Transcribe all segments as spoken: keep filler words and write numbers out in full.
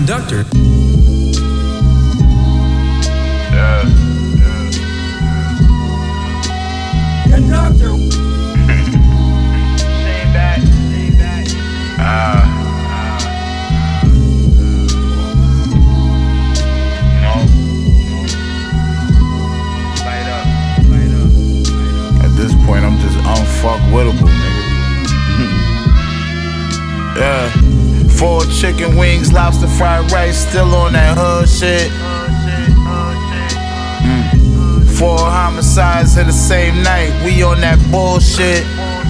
Conductor. Yeah, yeah. Conductor. Shame back, shame back. Ah, ah. No, no. Light up, light up, light up. At this point, I'm just unfuckwittable, nigga. Yeah. Four chicken wings, lobster fried rice, still on that hood shit. Mm. Four homicides in the same night, we on that bullshit.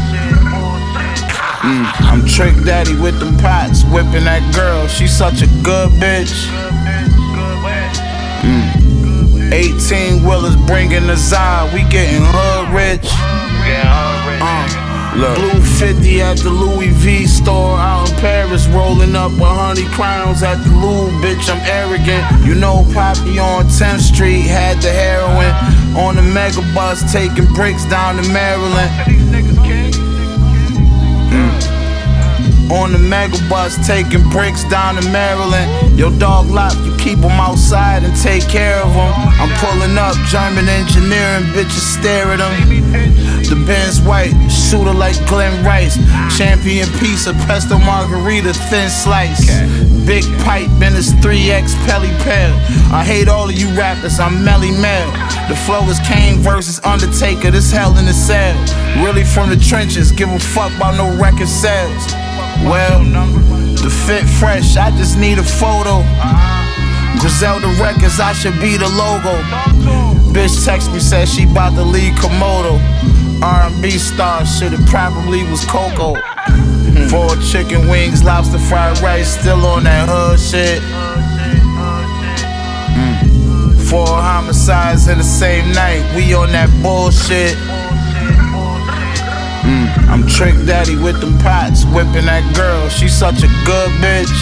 Mm. I'm Trick Daddy with them pots, whipping that girl, she such a good bitch. Mm. eighteen wheelers bringing the Zod, we getting hood rich. Uh. Look. Blue fifty at the Louis V store out in Paris, rolling up with honey crowns at the Louvre, bitch, I'm arrogant. You know Poppy on tenth street had the heroin on the mega bus taking bricks down to Maryland. Mm. On the mega bus taking bricks down to Maryland. Your dog locked, you keep him outside and take care of him. I'm pulling up, German engineering, bitches stare at him. The Benz white, shooter like Glenn Rice. Champion pizza, pesto margarita, thin slice. Big pipe, and it's three X Pelly Pell. I hate all of you rappers, I'm Melly Mel. The flow is Kane versus Undertaker, this hell in the cell. Really from the trenches, give a fuck about no record sales. Well, the fit fresh, I just need a photo. Griselda Records, I should be the logo. Bitch text me, said she bout to leave Komodo. R and B star, shit, it probably was Coco. Four chicken wings, lobster fried rice, still on that hood shit. Mm. Four homicides in the same night, we on that bullshit. Mm. I'm Trick Daddy with them pots, whipping that girl, she such a good bitch.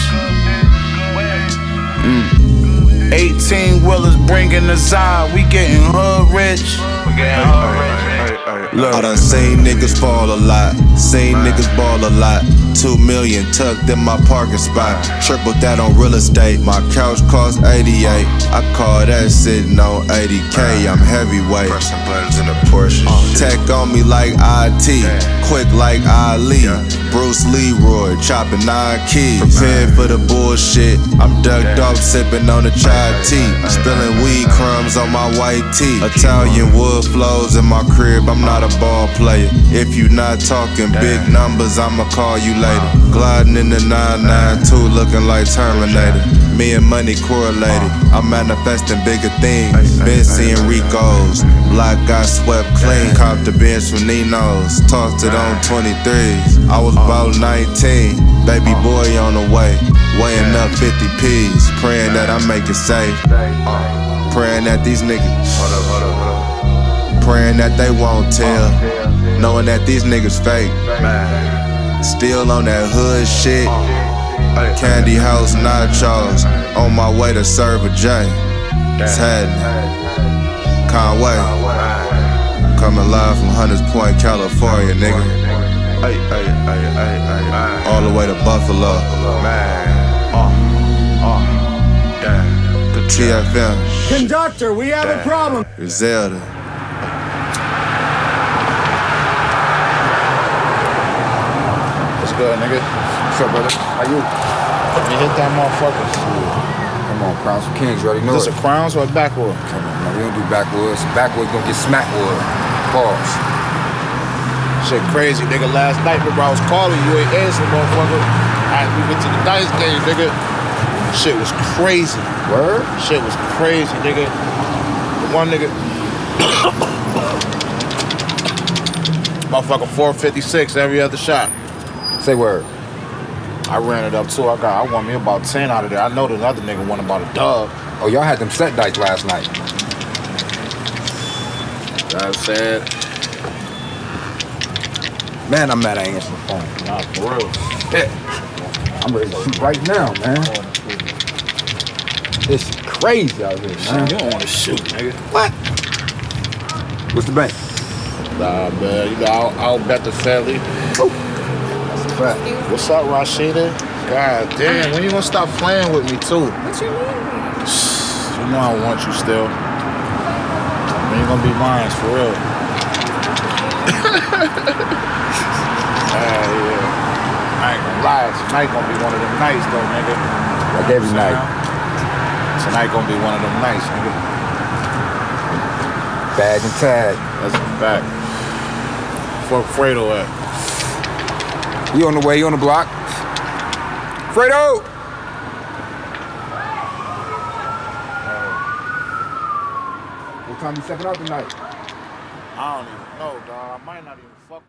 Mm. eighteen wheelers bringing the Zod, we getting hood rich. We getting hood rich. Look. I done seen niggas fall a lot, seen niggas ball a lot. Two million tucked in my parking spot. Triple that on real estate. My couch cost eighty-eight. I call that sitting on eighty K. I'm heavyweight. Pressing buttons in a Porsche. Tech on me like I T, quick like Ali. Bruce Leroy, chopping nine keys. Prepared for the bullshit. I'm ducked off, sipping on the chai tea. Spilling weed crumbs on my white tee. Italian wood flows in my crib. I'm not a ball player. If you not talking big numbers, I'ma call you later. Gliding in the nine nine two, looking like Terminator. Me and money correlated. I'm manifesting bigger things. Been seeing Ricos. Block got swept clean. Copped the bench from Nino's. Tossed it on twenty-threes. I was about nineteen. Baby boy on the way. Weighing up fifty P's. Praying that I make it safe. Praying that these niggas. Praying that they won't tell. Knowing that these niggas fake. Still on that hood shit. Candy house nachos. On my way to serve a J. It's happening. Conway. Coming live from Hunters Point, California, nigga. All the way to Buffalo. T F M. Conductor, we have a problem. Griselda. What's good, nigga? What's up, brother? How you? Let me hit that motherfucker. Come on, Crowns for Kings, you already know Is this it. a Crowns or a backwood? Come on, man, we don't do backwoods. Backwoods gonna get smacked wood. Pause. Shit crazy, nigga. Last night, remember I was calling you, ain't answering, motherfucker. Alright, we went to the Dice game, nigga. Shit was crazy. Word? Shit was crazy, nigga. The one nigga. Motherfucker four fifty-six every other shot. Say word. I ran it up too. I got I won me about ten out of there. I know the other nigga won about a dub. Oh, y'all had them set dice last night. You know what I'm saying? Man, I'm mad I ain't answering the phone. Nah, for real. Yeah. I'm ready to shoot right now, man. This is crazy out here, man. You don't want to shoot, nigga. What? What's the bank? Nah, man. You know, I'll, I'll bet the family. That's a fact. What's up, Rashida? God damn, when you gonna stop playing with me too? What you mean? You know I want you still. When you gonna be mine for real? Ah, yeah. I ain't gonna lie, tonight gonna be one of them nights though, nigga. Like every night. Tonight gonna be one of them nights, nigga. Bag and tag. That's a fact. Fuck Fredo at. You on the way, you on the block. Fredo! What time you stepping out tonight? I don't even know, dog. I might not even fuck.